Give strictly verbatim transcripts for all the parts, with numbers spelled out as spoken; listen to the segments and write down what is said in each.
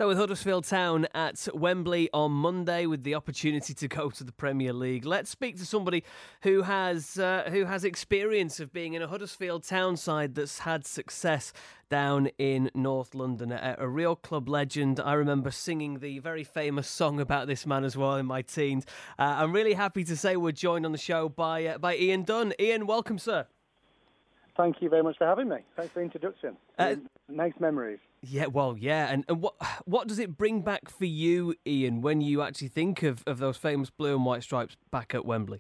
So with Huddersfield Town at Wembley on Monday with the opportunity to go to the Premier League, let's speak to somebody who has uh, who has experience of being in a Huddersfield Town side that's had success down in North London. A, a real club legend. I remember singing the very famous song about this man as well in my teens. Uh, I'm really happy to say we're joined on the show by uh, by Ian Dunn. Ian, welcome, sir. Thank you very much for having me. Thanks for the introduction. Uh, nice memories. Yeah, well, yeah. And, and what what does it bring back for you, Ian, when you actually think of, of those famous blue and white stripes back at Wembley?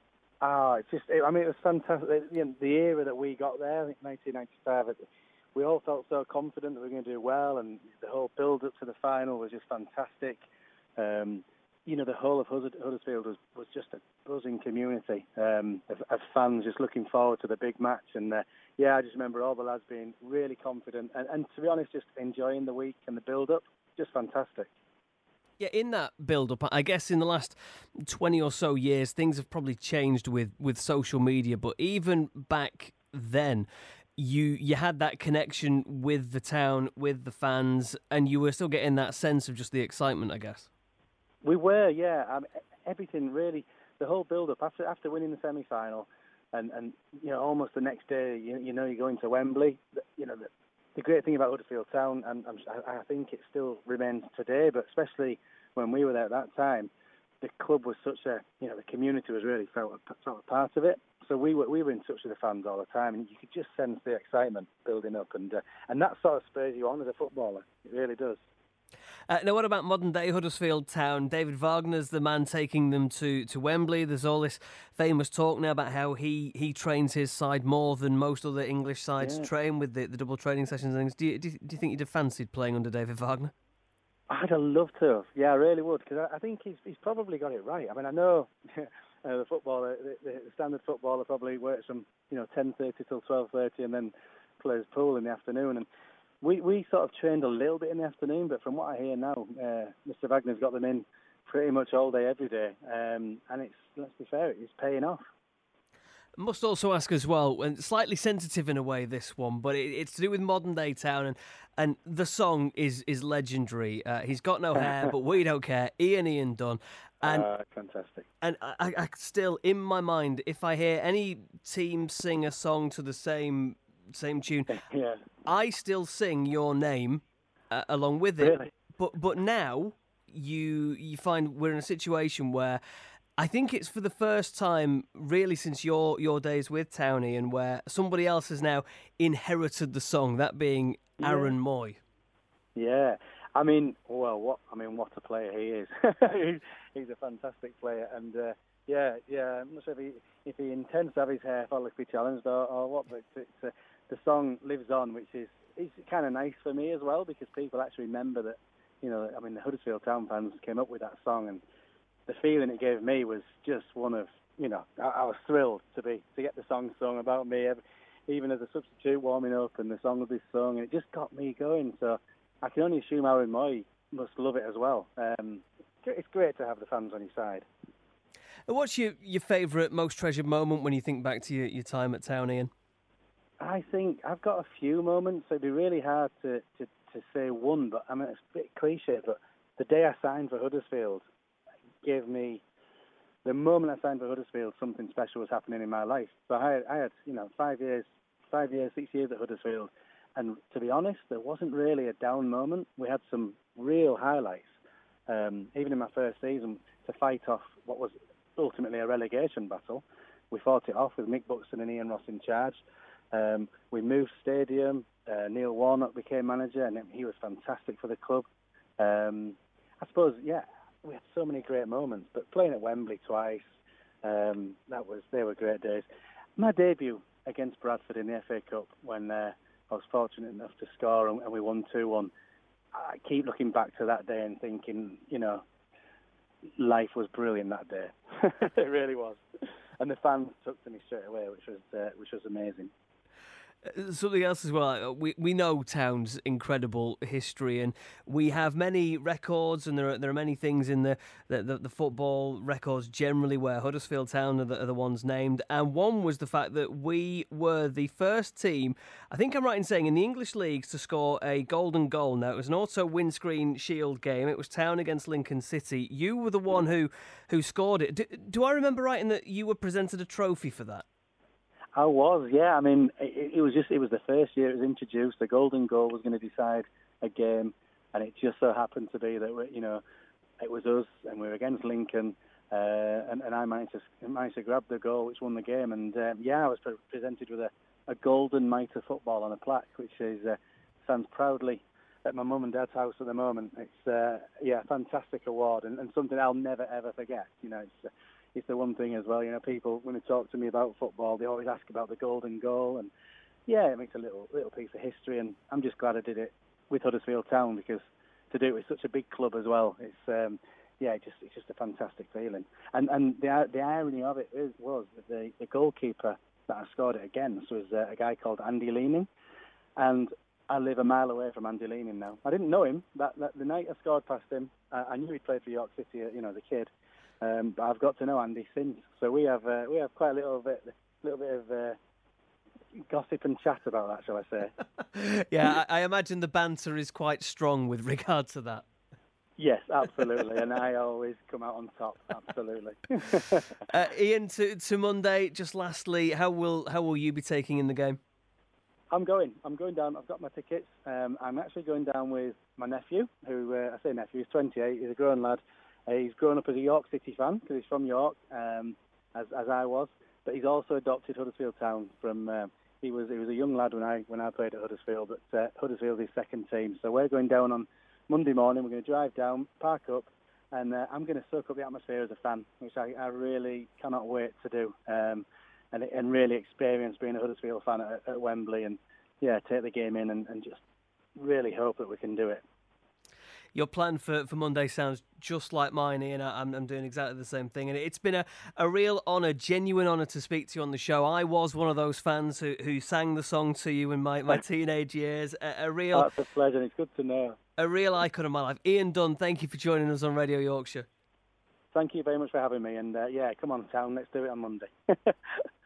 Ah, it's just, I mean, it was fantastic. You know, the era that we got there, I think nineteen ninety-five, we all felt so confident that we were going to do well, and the whole build-up to the final was just fantastic. Um, you know, the whole of Huddersfield was, was just a buzzing community um, of, of fans just looking forward to the big match. And uh, yeah, I just remember all the lads being really confident and, and to be honest, just enjoying the week and the build-up. Just fantastic. Yeah, in that build-up, I guess in the last twenty or so years, things have probably changed with, with social media. But even back then, you you had that connection with the town, with the fans, and you were still getting that sense of just the excitement, I guess. We were, yeah. I mean, everything really, the whole build-up after after winning the semi-final, and, and you know, almost the next day, you, you know, you're going to Wembley. You know, the, the great thing about Huddersfield Town, and I'm, I think it still remains today, but especially when we were there at that time, the club was such a, you know, the community was really felt a, felt a part of it. So we were we were in touch with the fans all the time, and you could just sense the excitement building up, and uh, and that sort of spurs you on as a footballer. It really does. Uh, now, what about modern-day Huddersfield Town? David Wagner's the man taking them to, to Wembley. There's all this famous talk now about how he, he trains his side more than most other English sides yeah. train with the, the double training sessions and things. Do you, do you, do you think you'd have fancied playing under David Wagner? I'd have loved to. Yeah, I really would, because I, I think he's he's probably got it right. I mean, I know uh, the footballer, the, the standard footballer probably works from, you know, ten thirty till twelve thirty and then plays pool in the afternoon, and We we sort of trained a little bit in the afternoon, but from what I hear now, uh, Mister Wagner's got them in pretty much all day, every day. Um, and it's, let's be fair, it's paying off. Must also ask as well, and slightly sensitive in a way, this one, but it, it's to do with modern day town, and, and the song is is legendary. Uh, he's got no hair, but we don't care. Ian Ian Dunn. And, uh, fantastic. And I, I still, in my mind, if I hear any team sing a song to the same same tune, yeah. I still sing your name uh, along with it. Really? But but now you you find we're in a situation where I think it's for the first time really since your your days with Townie, and where somebody else has now inherited the song, that being Aaron yeah. Moy. Yeah. I mean, well, what I mean, what a player he is. He's a fantastic player, and uh, yeah, yeah. I'm not sure if he if he intends to have his hair follically challenged or, or what, but it's, uh, the song lives on, which is is kind of nice for me as well, because people actually remember that. You know, I mean, the Huddersfield Town fans came up with that song, and the feeling it gave me was just one of, you know, I, I was thrilled to be to get the song sung about me, even as a substitute warming up, and the song of this song, and it just got me going. So I can only assume Aaron Moy must love it as well. Um, it's great to have the fans on your side. What's your, your favourite, most treasured moment when you think back to your, your time at Town, Ian? I think I've got a few moments. It'd be really hard to, to, to say one, but I mean, it's a bit cliche, but the day I signed for Huddersfield gave me, the moment I signed for Huddersfield, something special was happening in my life. So I had, I had you know, five years, five years, six years at Huddersfield, and to be honest, there wasn't really a down moment. We had some real highlights. Um, even in my first season, to fight off what was ultimately a relegation battle, we fought it off with Mick Buxton and Ian Ross in charge. Um, we moved stadium. Uh, Neil Warnock became manager, and he was fantastic for the club. Um, I suppose, yeah, we had so many great moments. But playing at Wembley twice, um, that was they were great days. My debut against Bradford in the F A Cup, when uh, I was fortunate enough to score and, and we won two one. I keep looking back to that day and thinking, you know, life was brilliant that day. It really was. And the fans took to me straight away, which was uh, which was amazing. Something else as well. We we know Town's incredible history, and we have many records, and there are there are many things in the the, the, the football records generally where Huddersfield Town are the, are the ones named. And one was the fact that we were the first team, I think I'm right in saying, in the English leagues to score a golden goal. Now it was an auto windscreen shield game. It was Town against Lincoln City. You were the one who who scored it. Do, do I remember right in that you were presented a trophy for that? I was, yeah. I mean, it, it was just, it was the first year it was introduced. The golden goal was going to decide a game, and it just so happened to be that, we, you know, it was us, and we were against Lincoln, uh, and, and I managed to, managed to grab the goal, which won the game. And, um, yeah, I was pre- presented with a, a golden mitre football on a plaque, which is uh, stands proudly at my mum and dad's house at the moment. It's, uh, yeah, a fantastic award, and, and something I'll never, ever forget. You know, it's... Uh, It's the one thing as well, you know, people, when they talk to me about football, they always ask about the golden goal, and yeah, it makes a little little piece of history, and I'm just glad I did it with Huddersfield Town, because to do it with such a big club as well, it's um, yeah, it just it's just a fantastic feeling. And and the the irony of it is, was that the, the goalkeeper that I scored it against was uh, a guy called Andy Leaning, and I live a mile away from Andy Leaning now. I didn't know him, that, that the night I scored past him, I, I knew he played for York City, you know, as a kid. Um, but I've got to know Andy since, so we have uh, we have quite a little bit, little bit of uh, gossip and chat about that, shall I say? Yeah, I, I imagine the banter is quite strong with regard to that. Yes, absolutely, and I always come out on top. Absolutely. uh, Ian, to to Monday. Just lastly, how will how will you be taking in the game? I'm going. I'm going down. I've got my tickets. Um, I'm actually going down with my nephew, who uh, I say nephew, he's twenty-eight. He's a grown lad. Uh, he's grown up as a York City fan because he's from York, um, as as I was. But he's also adopted Huddersfield Town from. Uh, he was he was a young lad when I when I played at Huddersfield. But uh, Huddersfield is his second team. So we're going down on Monday morning. We're going to drive down, park up, and uh, I'm going to soak up the atmosphere as a fan, which I, I really cannot wait to do. Um, and and really experience being a Huddersfield fan at, at Wembley, and yeah, take the game in and, and just really hope that we can do it. Your plan for, for Monday sounds just like mine, Ian. I'm, I'm doing exactly the same thing. And it's been a, a real honour, genuine honour to speak to you on the show. I was one of those fans who, who sang the song to you in my, my teenage years. A, a real... That's a pleasure. It's good to know. A real icon of my life. Ian Dunn, thank you for joining us on Radio Yorkshire. Thank you very much for having me. And uh, yeah, come on, Town. Let's do it on Monday.